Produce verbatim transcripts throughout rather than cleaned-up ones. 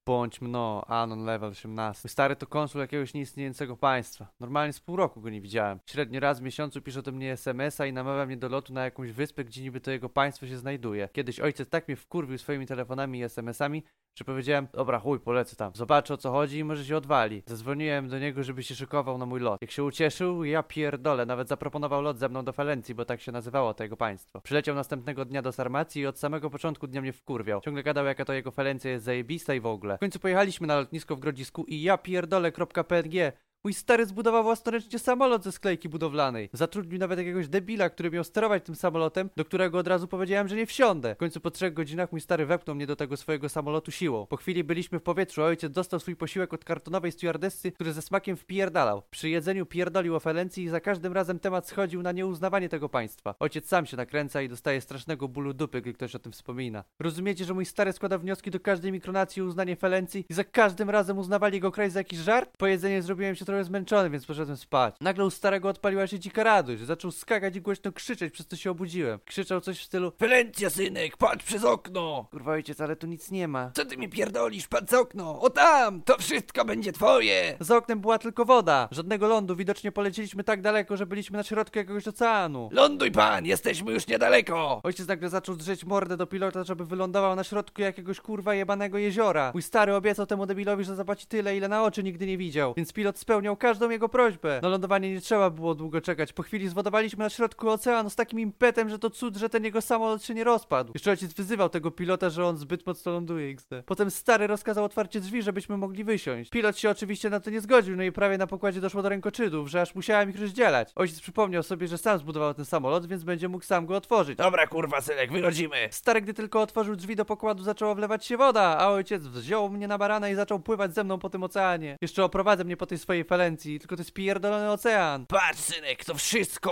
Bądź mno, Anon level osiemnaście. Mój stary to konsul jakiegoś nieistniejącego państwa. Normalnie z pół roku go nie widziałem. Średnio raz w miesiącu pisze do mnie es em es a i namawia mnie do lotu na jakąś wyspę, gdzie niby to jego państwo się znajduje. Kiedyś ojciec tak mnie wkurwił swoimi telefonami i es em es ami, że powiedziałem, dobra chuj, polecę tam. Zobaczę o co chodzi i może się odwali. Zadzwoniłem do niego, żeby się szykował na mój lot. Jak się ucieszył, ja pierdolę, nawet zaproponował lot ze mną do Felencji, bo tak się nazywało to jego państwo. Przyleciał następnego dnia do Sarmacji i od samego początku dnia mnie wkurwiał. Ciągle gadał, jaka to jego Felencja jest zajebista i w ogóle. W końcu pojechaliśmy na lotnisko w Grodzisku i ja pierdolę.png. Mój stary zbudował własnoręcznie samolot ze sklejki budowlanej. Zatrudnił nawet jakiegoś debila, który miał sterować tym samolotem, do którego od razu powiedziałem, że nie wsiądę. W końcu po trzech godzinach mój stary wepchnął mnie do tego swojego samolotu siłą. Po chwili byliśmy w powietrzu, a ojciec dostał swój posiłek od kartonowej stewardessy, który ze smakiem wpierdalał. Przy jedzeniu pierdolił o Felencji i za każdym razem temat schodził na nieuznawanie tego państwa. Ojciec sam się nakręca i dostaje strasznego bólu dupy, gdy ktoś o tym wspomina. Rozumiecie, że mój stary składa wnioski do każdej mikronacji o uznanie Felencji i za każdym razem uznawali jego kraj za jakiś żart? Po jedzeniu zrobiłem się trochę zmęczony, więc poszedłem spać. Nagle u starego odpaliła się dzika radość, że zaczął skakać i głośno krzyczeć, przez co się obudziłem. Krzyczał coś w stylu: Felencja, synek, patrz przez okno! Kurwa ojciec, ale tu nic nie ma. Co ty mi pierdolisz, patrz za okno! O tam! To wszystko będzie twoje! Za oknem była tylko woda. Żadnego lądu, widocznie polecieliśmy tak daleko, że byliśmy na środku jakiegoś oceanu. Ląduj pan, jesteśmy już niedaleko! Ojciec nagle zaczął drzeć mordę do pilota, żeby wylądował na środku jakiegoś kurwa jebanego jeziora. Mój stary obiecał temu debilowi, że zapłaci tyle, ile na oczy nigdy nie widział, więc pilot spełniał każdą jego prośbę. Na lądowanie nie trzeba było długo czekać. Po chwili zwodowaliśmy na środku oceanu z takim impetem, że to cud, że ten jego samolot się nie rozpadł. Jeszcze ojciec wyzywał tego pilota, że on zbyt mocno ląduje iks de. Potem stary rozkazał otwarcie drzwi, żebyśmy mogli wysiąść. Pilot się oczywiście na to nie zgodził, no i prawie na pokładzie doszło do rękoczynów, że aż musiałem ich rozdzielać. Ojciec przypomniał sobie, że sam zbudował ten samolot, więc będzie mógł sam go otworzyć. Dobra kurwa, synek, wychodzimy! Stary, gdy tylko otworzył drzwi do pokładu, zaczęła wlewać się woda, a ojciec wziął mnie na barana i zaczął pływać ze mną po tym oceanie. Jeszcze oprowadzę mnie po tej swojej Felencji, tylko to jest pierdolony ocean. Patrz, synek, to wszystko...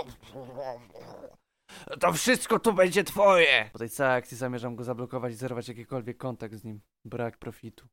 To wszystko tu będzie twoje! Po tej całej akcji zamierzam go zablokować i zerwać jakikolwiek kontakt z nim. Brak profitu.